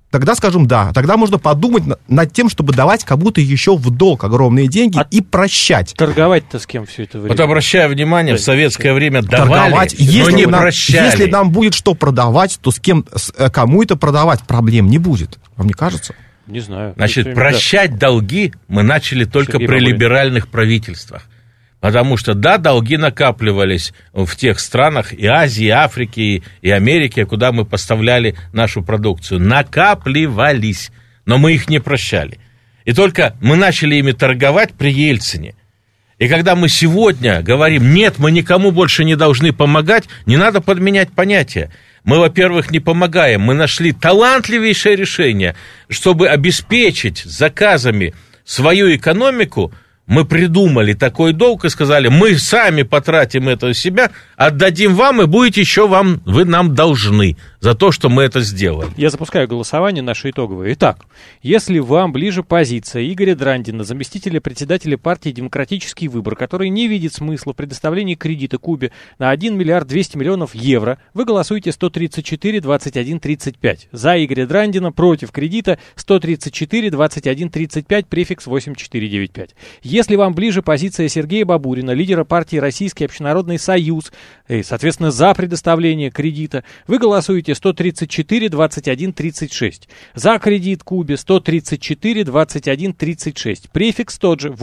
тогда скажем да. Тогда можно подумать над тем, чтобы давать кому-то еще в долг огромные деньги и прощать. Торговать-то с кем все это время? Вот обращаю внимание, в советское время давали, торговать, но не прощали. Если нам будет что продавать, то кому это продавать проблем не будет. Вам не кажется? Не знаю. Значит, прощать долги мы начали только при либеральных правительствах. Потому что, да, долги накапливались в тех странах и Азии, и Африки, и Америки, куда мы поставляли нашу продукцию. Накапливались, но мы их не прощали. И только мы начали ими торговать при Ельцине. И когда мы сегодня говорим, нет, мы никому больше не должны помогать, не надо подменять понятия. Мы, во-первых, не помогаем, мы нашли талантливейшее решение, чтобы обеспечить заказами свою экономику. Мы придумали такой долг и сказали, мы сами потратим это у себя, отдадим вам, и будете еще вы нам должны за то, что мы это сделали. Я запускаю голосование наше итоговое. Итак, если вам ближе позиция Игоря Драндина, заместителя председателя партии «Демократический выбор», который не видит смысла в предоставлении кредита Кубе на 1 миллиард 200 миллионов евро, вы голосуете 134, 21, 35. За Игоря Драндина, против кредита 134, 21, 35, префикс 8495. Если вам ближе позиция Сергея Бабурина, лидера партии «Российский общенародный союз», и, соответственно, за предоставление кредита, вы голосуете 134, 21, 36. За кредит Кубе 134, 21, 36. Префикс тот же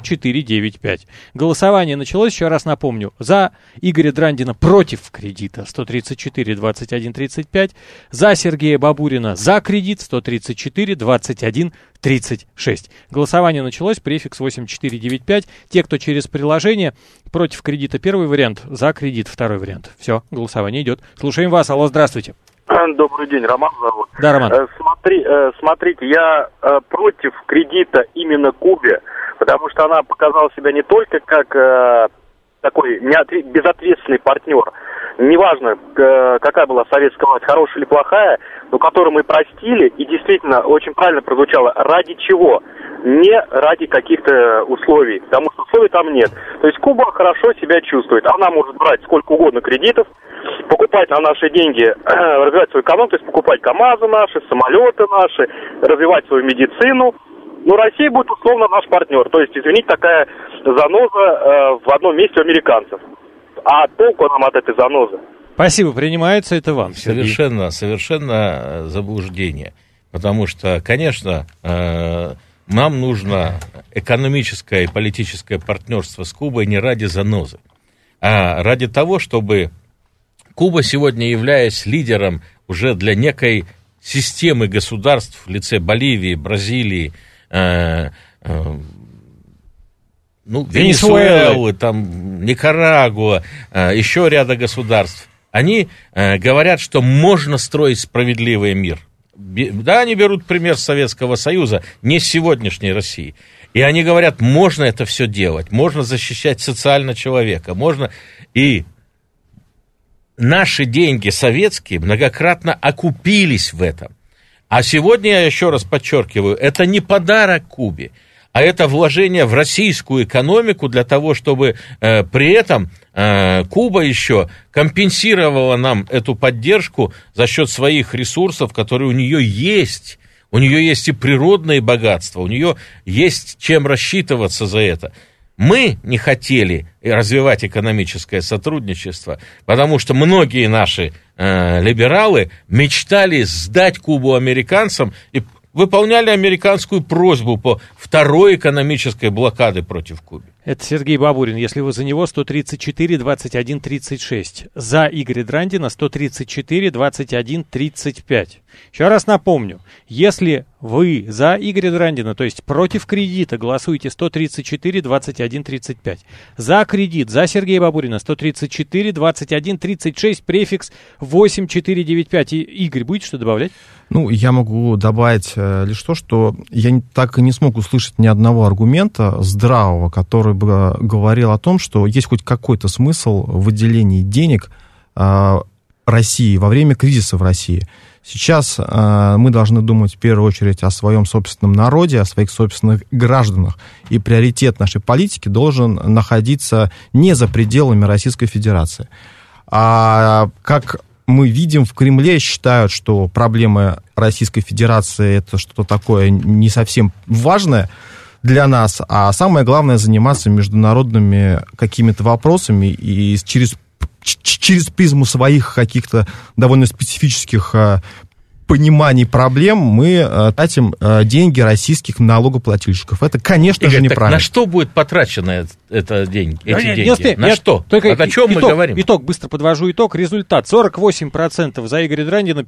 8495. Голосование началось, еще раз напомню. За Игоря Драндина против кредита 134, 21, 35. За Сергея Бабурина за кредит 134, 21, 36. Голосование началось, префикс 8495. Те, кто через приложение, против кредита первый вариант, за кредит второй вариант. Все, голосование идет. Слушаем вас. Алло, здравствуйте. Добрый день, Роман зовут. Да, Роман. Смотрите, я против кредита именно Кубе, потому что она показала себя не только как такой безответственный партнер, неважно, какая была советская власть, хорошая или плохая, но которую мы простили, и действительно очень правильно прозвучало, ради чего? Не ради каких-то условий, потому что условий там нет. То есть Куба хорошо себя чувствует, она может брать сколько угодно кредитов, покупать на наши деньги, развивать свою экономику, то есть покупать КАМАЗы наши, самолеты наши, развивать свою медицину. Но Россия будет условно наш партнер. То есть, извините, такая заноза в одном месте у американцев. А толку нам от этой занозы? Спасибо, принимается это вам. Совершенно заблуждение. Потому что, конечно, нам нужно экономическое и политическое партнерство с Кубой не ради занозы, а ради того, чтобы Куба сегодня, являясь лидером уже для некой системы государств в лице Боливии, Бразилии, Венесуэлы, там, Никарагуа, еще ряда государств, они говорят, что можно строить справедливый мир. Да, они берут пример Советского Союза, не с сегодняшней России. И они говорят, можно это все делать, можно защищать социально человека, можно. И наши деньги советские многократно окупились в этом. А сегодня, я еще раз подчеркиваю, это не подарок Кубе, а это вложение в российскую экономику для того, чтобы при этом Куба еще компенсировала нам эту поддержку за счет своих ресурсов, которые у нее есть. У нее есть и природные богатства, у нее есть чем рассчитываться за это. Мы не хотели развивать экономическое сотрудничество, потому что многие наши либералы мечтали сдать Кубу американцам и выполняли американскую просьбу по второй экономической блокаде против Кубы. Это Сергей Бабурин. Если вы за него, 134, 21, 36. За Игоря Драндина 134, 21, 35. Еще раз напомню, если вы за Игоря Драндина, то есть против кредита, голосуете 134, 21, 35. За кредит, за Сергея Бабурина 134, 21, 36, префикс 8495. И, Игорь, будете что добавлять? Ну, я могу добавить лишь то, что я так и не смог услышать ни одного аргумента здравого, который бы говорил о том, что есть хоть какой-то смысл в выделении денег России во время кризиса в России. Сейчас мы должны думать в первую очередь о своем собственном народе, о своих собственных гражданах. И приоритет нашей политики должен находиться не за пределами Российской Федерации. А как мы видим, в Кремле считают, что проблемы Российской Федерации это что-то такое не совсем важное для нас, а самое главное заниматься международными какими-то вопросами и через призму своих каких-то довольно специфических пониманий проблем мы тратим деньги российских налогоплательщиков. Это, конечно же, неправильно. На что будет потрачено эти деньги? На что? Только о чем мы говорим? Быстро подвожу итог. Результат: 48% за Игоря Драндина,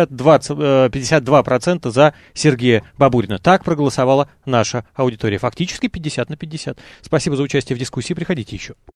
52% за Сергея Бабурина. Так проголосовала наша аудитория. Фактически 50/50. Спасибо за участие в дискуссии. Приходите еще.